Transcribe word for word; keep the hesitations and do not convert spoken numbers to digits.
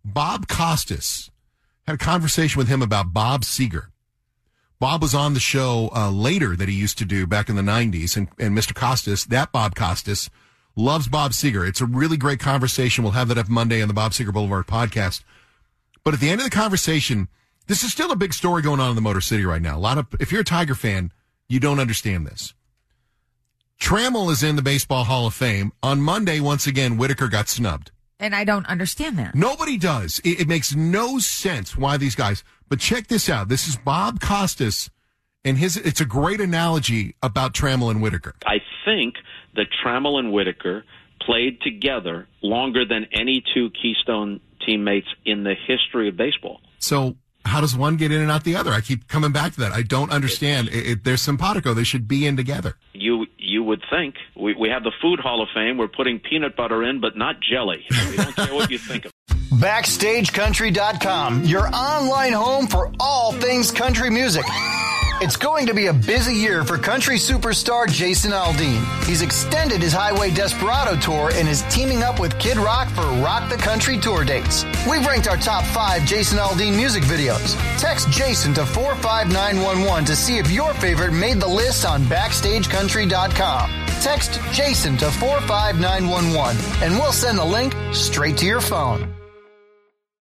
Bob Costas. Had a conversation with him about Bob Seger. Bob was on the show uh, later that he used to do back in the nineties, and, and Mister Costas, that Bob Costas, loves Bob Seger. It's a really great conversation. We'll have that up Monday on the Bob Seger Boulevard podcast. But at the end of the conversation, this is still a big story going on in the Motor City right now. A lot of, if you're a Tiger fan, you don't understand this. Trammell is in the Baseball Hall of Fame. On Monday, once again, Whitaker got snubbed. And I don't understand that. Nobody does. It, it makes no sense why these guys. But check this out. This is Bob Costas, and his. It's a great analogy about Trammell and Whitaker. I think that Trammell and Whitaker played together longer than any two Keystone teammates in the history of baseball. So how does one get in and out the other? I keep coming back to that. I don't understand. It, it, they're simpatico. They should be in together. You you would think. We, we have the Food Hall of Fame. We're putting peanut butter in, but not jelly. We don't care what you think of it. Backstage Country dot com, your online home for all things country music. It's going to be a busy year for country superstar Jason Aldean. He's extended his Highway Desperado tour and is teaming up with Kid Rock for Rock the Country tour dates. We've ranked our top five Jason Aldean music videos. Text Jason to four five nine one one to see if your favorite made the list on Backstage Country dot com. Text Jason to four five nine one one and we'll send the link straight to your phone.